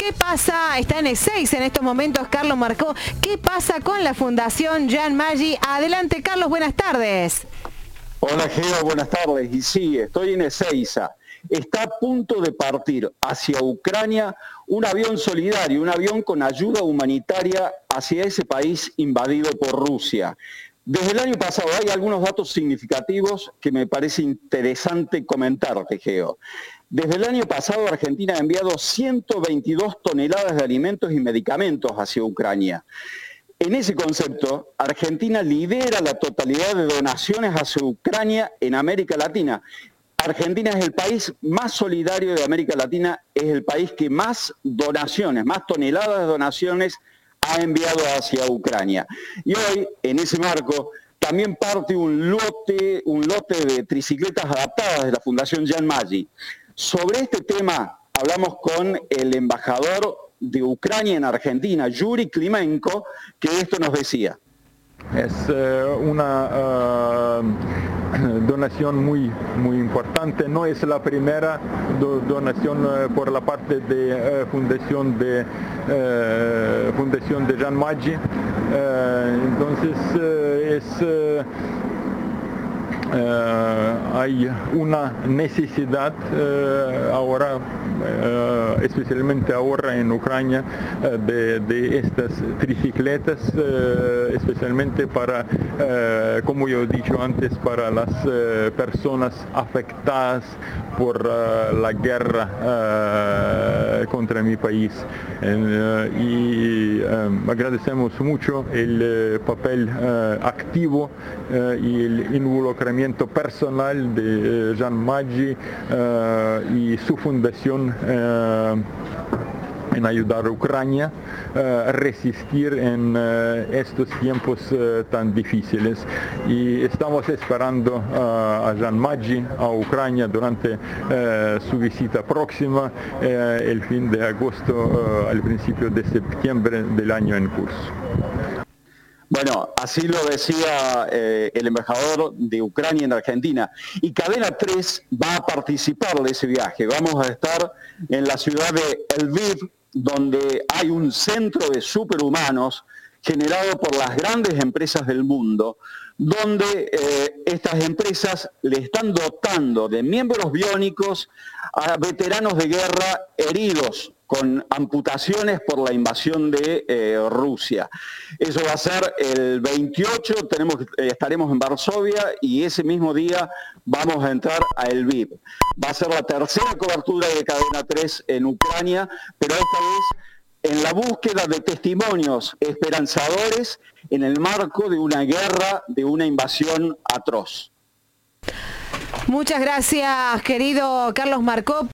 ¿qué pasa? Está en E6 en estos momentos Carlos Marcó. ¿Qué pasa con la Fundación Jan Maggi? Adelante, Carlos, buenas tardes. Hola, Geo, buenas tardes. Y sí, estoy en Ezeiza. Está a punto de partir hacia Ucrania un avión solidario, un avión con ayuda humanitaria hacia ese país invadido por Rusia. Desde el año pasado hay algunos datos significativos que me parece interesante comentarte, Geo. Desde el año pasado Argentina ha enviado 122 toneladas de alimentos y medicamentos hacia Ucrania. En ese concepto, Argentina lidera la totalidad de donaciones hacia Ucrania en América Latina. Argentina es el país más solidario de América Latina, es el país que más donaciones, más toneladas de donaciones ha enviado hacia Ucrania. Y hoy, en ese marco, también parte un lote de tricicletas adaptadas de la Fundación Jan Maggi. Sobre este tema hablamos con el embajador de Ucrania en Argentina, Yuri Klimenko, que esto nos decía. Es una donación muy importante. No es la primera donación por la parte de Fundación de Jan Maggi. Entonces hay una necesidad ahora, especialmente ahora en Ucrania, de estas tricicletas, especialmente para, como yo he dicho antes, para las personas afectadas por la guerra contra mi país. Y agradecemos mucho el papel activo y el involucramiento personal de Jan Maggi y su fundación en ayudar a Ucrania a resistir en estos tiempos tan difíciles. Y estamos esperando a Jan Maggi a Ucrania durante su visita próxima, el fin de agosto al principio de septiembre del año en curso. Bueno, así lo decía el embajador de Ucrania en Argentina. Y Cadena 3 va a participar de ese viaje. Vamos a estar en la ciudad de Lviv, donde hay un centro de superhumanos generado por las grandes empresas del mundo, donde estas empresas le están dotando de miembros biónicos a veteranos de guerra heridos con amputaciones por la invasión de Rusia. Eso va a ser el 28, estaremos en Varsovia y ese mismo día vamos a entrar a Lviv. Va a ser la tercera cobertura de Cadena 3 en Ucrania, pero esta vez en la búsqueda de testimonios esperanzadores en el marco de una guerra, de una invasión atroz. Muchas gracias, querido Carlos Marcó.